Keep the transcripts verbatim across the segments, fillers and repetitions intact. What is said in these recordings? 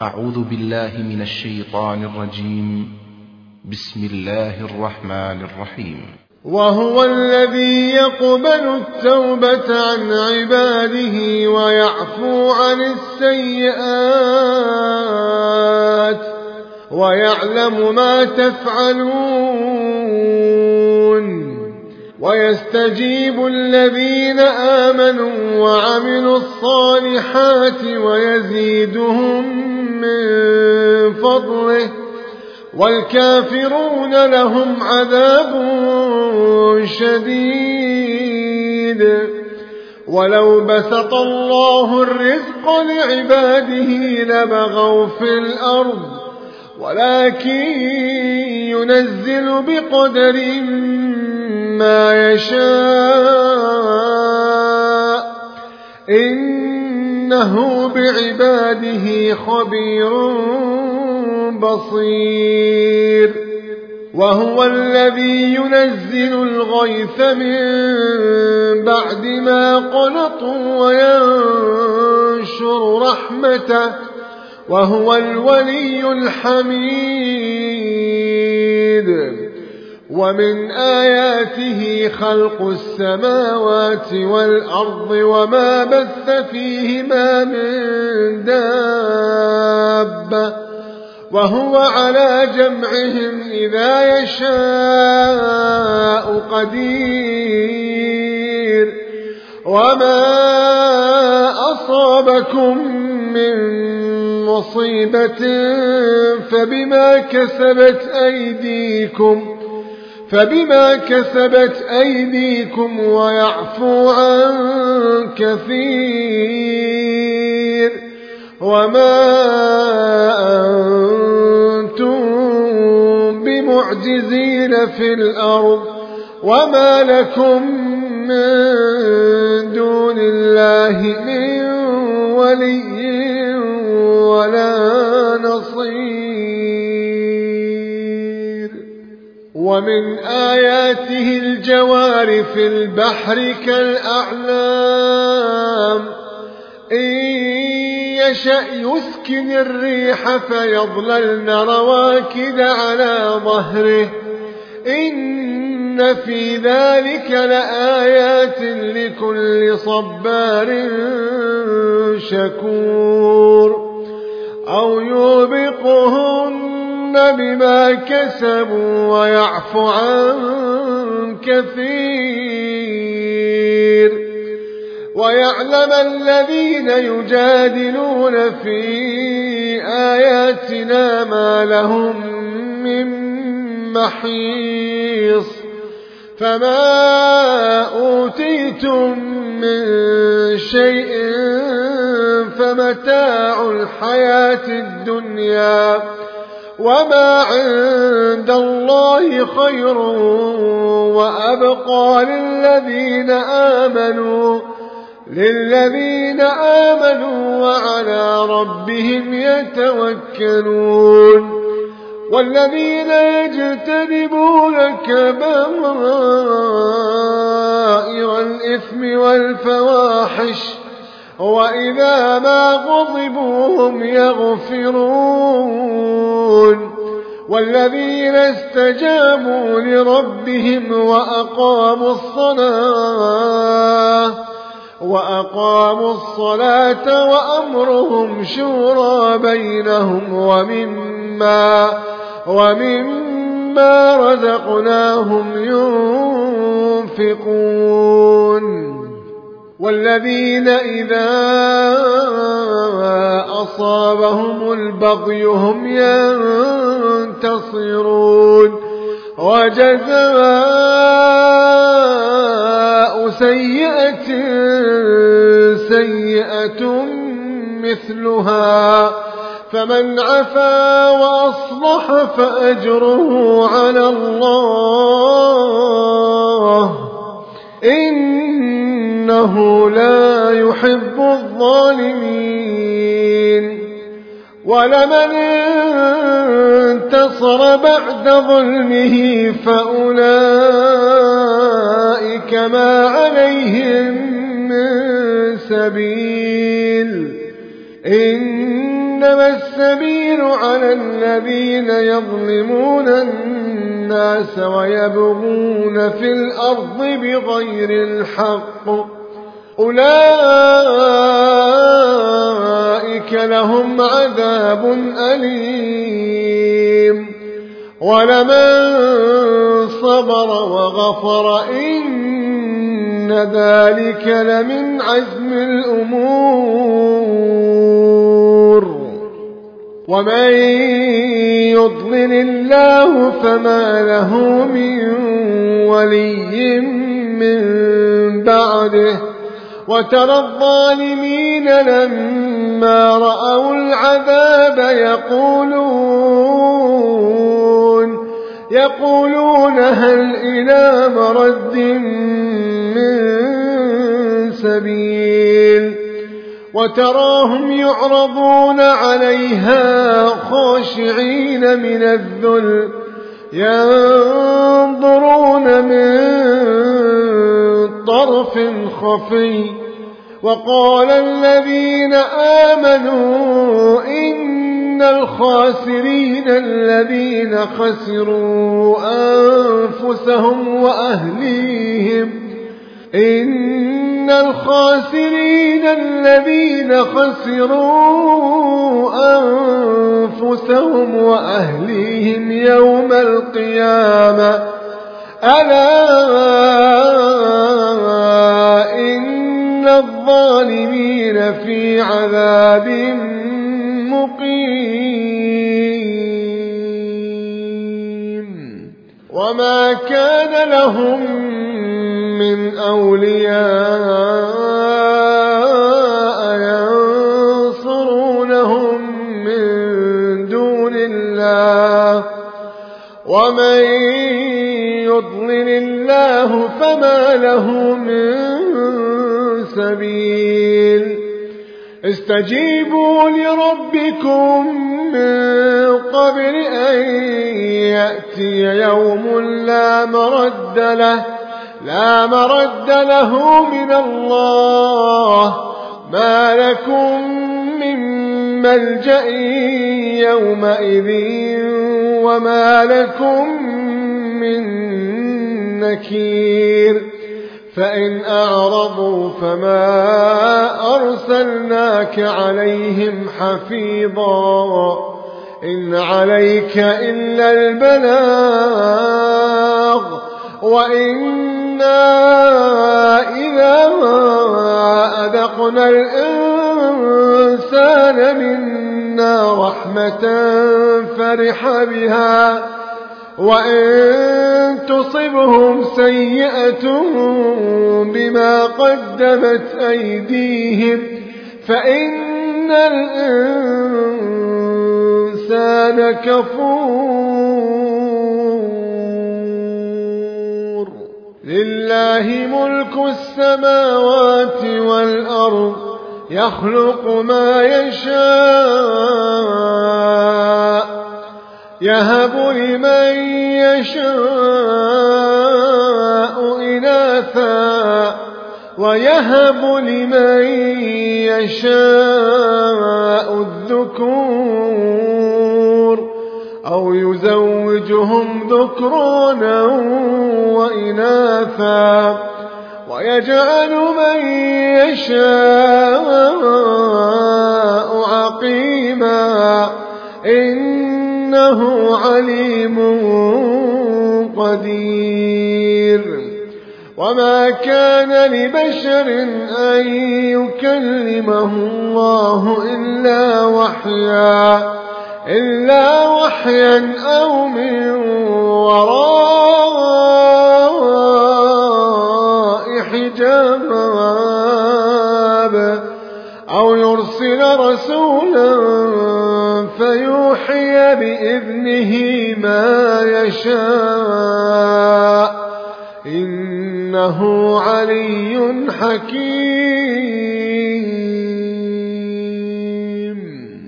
أعوذ بالله من الشيطان الرجيم. بسم الله الرحمن الرحيم. وهو الذي يقبل التوبة عن عباده ويعفو عن السيئات ويعلم ما تفعلون ويستجيب الذين آمنوا وعملوا الصالحات ويزيدهم من فضله والكافرون لهم عذاب شديد. ولو بسط الله الرزق لعباده لبغوا في الأرض ولكن ينزل بقدر ما يشاء إنه بعباده خبير بصير. وهو الذي ينزل الغيث من بعد ما قنطوا وينشر رحمته وهو الولي الحميد. ومن آياته خلق السماوات والأرض وما بث فيهما من دابة وهو على جمعهم إذا يشاء قدير. وما أصابكم من مصيبة فبما كسبت أيديكم فبما كسبت أيديكم ويعفو عن كثير. وما أنتم بمعجزين في الأرض وما لكم من دون الله من ولي ولا نصير. ومن آياته الجوار في البحر كالأعلام إن يشأ يسكن الريح فيظللن رواكد على ظهره إن في ذلك لآيات لكل صبار شكور. أو يوبقهن بما كسبوا ويعفو عن كثير. ويعلم الذين يجادلون في آياتنا ما لهم من محيص. فما أوتيتم من شيء فمتاع الحياة الدنيا وما عند الله خير وأبقى للذين آمنوا للذين آمنوا وعلى ربهم يتوكلون. والذين يجتنبون كبائر الإثم والفواحش وإذا ما غضبوا هم يغفرون. والذين استجابوا لربهم وأقاموا الصلاة وأقاموا الصلاة وأمرهم شورى بينهم ومما ومما رزقناهم ينفقون. والذين إذا أصابهم البغي هم ينتصرون. وجزاء سيئة سيئة مثلها فمن عفا وأصلح فأجره على الله إنه لا يحب الظالمين. ولمن انتصر بعد ظلمه فأولئك ما عليهم من سبيل إن إنما السبيل على الذين يظلمون الناس ويبغون في الأرض بغير الحق أولئك لهم عذاب أليم ولمن صبر وغفر إن ذلك لمن عزم الأمور ومن يضلل الله فما له من ولي من بعده وترى الظالمين لما رأوا العذاب يقولون يقولون هل إلى مرد من سبيل وتراهم يعرضون عليها خاشعين من الذل ينظرون من طرف خفي وقال الذين آمنوا إن الخاسرين الذين خسروا أنفسهم وأهليهم إن الخاسرين الذين خسروا أنفسهم وأهليهم يوم القيامة ألا إن الظالمين في عذاب مقيم وما كان لهم من أولياء ينصرونهم من دون الله ومن يضلل الله فما له من سبيل استجيبوا لربكم من قبل أن يأتي يوم لا مرد له لا مرد له من الله ما لكم من ملجأ يومئذ وما لكم من نكير فإن أعرضوا فما أرسلناك عليهم حفيظا إن عليك إلا البلاغ وإنا إذا أذقنا الإنسان منا رحمة فرح بها وإن تصبهم سيئة بما قدمت أيديهم فإن الإنسان كفور لله ملك السماوات والأرض يخلق ما يشاء يهب لمن يشاء إناثا ويهب لمن يشاء الذكور أو يزوجهم ذكرانا وإناثا ويجعل من يشاء عقيما إنه عليم قدير وما كان لبشر أن يكلمه الله إلا وحيا إلا وحيا أو من وراء حجاب أو يرسل رسولا فيوحي بإذنه ما يشاء إنه علي حكيم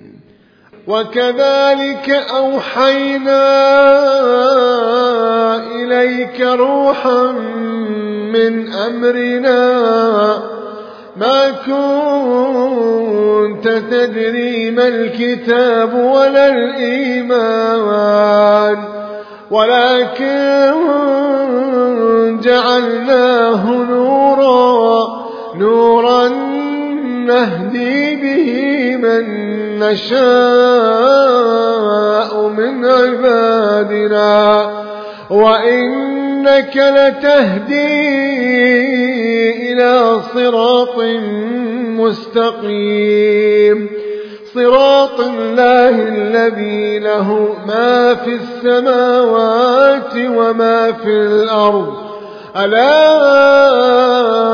وكذلك أوحينا إليك روحا من أمرنا ما كنت تدري ما الكتاب ولا الإيمان ولكن جعلناه نورا نورا نهدي به من نشاء من عبادنا وإنك لتهدي إلى صراط مستقيم صراط الله الذي له ما في السماوات وما في الأرض ألا